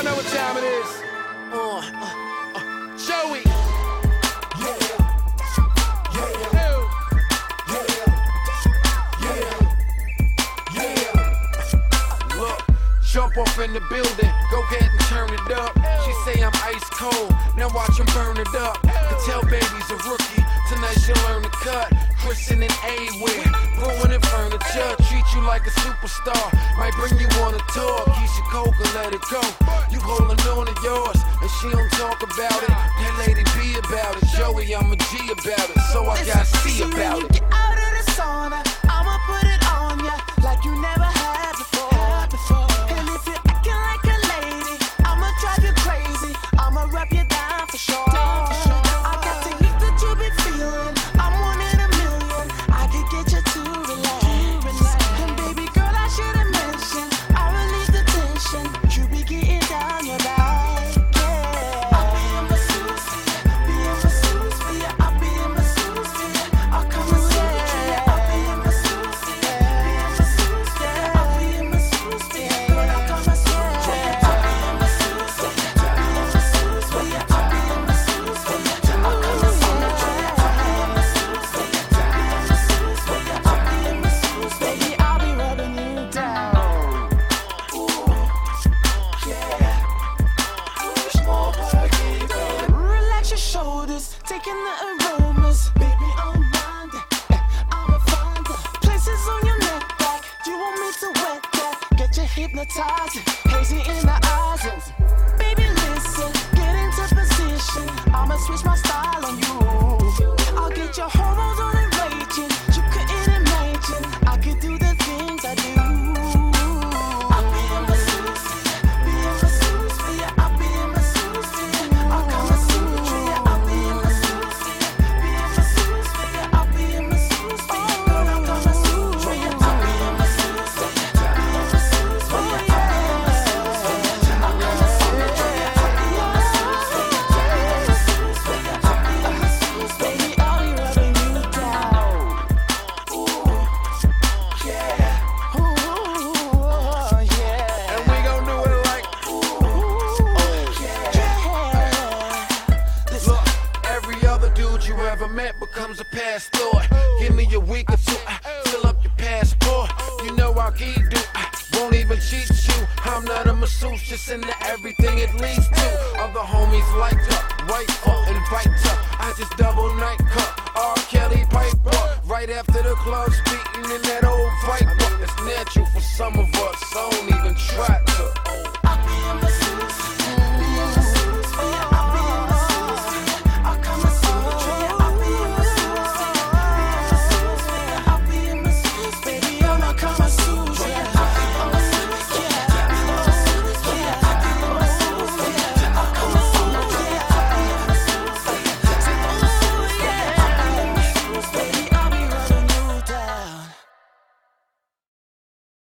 know what time it is. Joey. Jump off in the building, go get and turn it up. She say I'm ice cold, now watch him burn it up. Can tell baby's a rookie, tonight she'll learn to cut. Christening A-Wear, ruining furniture. Treat you like a superstar, might bring you on a tour. Keisha Coke and let it go. You holding on to yours, and she don't talk about it. That lady be about it. Joey, I'm a G about it, so I gotta see about it. Get out of the sauna, I'ma put it on ya like you never had before. And if you're acting like a lady, I'ma drive you crazy. I'ma rub you down for sure. I got the heat that you be feeling. I'm one in a million. I could get you to relax. And baby girl, I should've mentioned, I release the tension. You be getting down your back. Yeah. I'll be in my suits for ya. Be in my suits for ya. I'll be in my suits for ya. I'll come and see ya. I'll be in my suits for ya. Be in my suits for ya. I'll be in my suits for ya. Girl, I'll come and see ya. I'll be in my suits for ya. Be in my suits for ya. I'll be in my suits for ya. I'll come and see ya. I'll be in my suits for ya. Be in my suits for ya. I'll be in my suits for ya. Baby, I'll be rubbing you down. Relax your shoulders, taking the aromas. Baby, I'm minded, I'm a finder. Places on your neck back, you want me to wet that? Get you hypnotizing, hazy in the eyes. Baby, listen, get into position. I'ma switch my style on you. I'll get your hormones on and raging. You couldn't imagine I could do the things I do. I'll be in my suits for ya. Be in my suits for ya. I'll be in my suits for ya. I'll come and suit ya. I'll be in my suits for ya. Be in my suits for ya. I'll be in my suits for ya. Girl, I'll come and suit ya. I'll be in my suits for ya. Be in my suits for ya. I'll be in my suits for ya. I'll come and suit ya. I'll be in my suits for ya. Be in my suits for ya. I'll be in my suits. Baby, I'll be rubbing you down. And we gon' do it like, look, every other dude you ever met becomes a past thought. Give me a week or two, fill up your passport. You know I'll keep you, won't even cheat you. I'm not a masseuse, just into everything it leads to. Other homies like her, right foot, invite her. I just double night cut, R. Kelly Piper. Right after the club's beating in that old Viper. It's natural for some of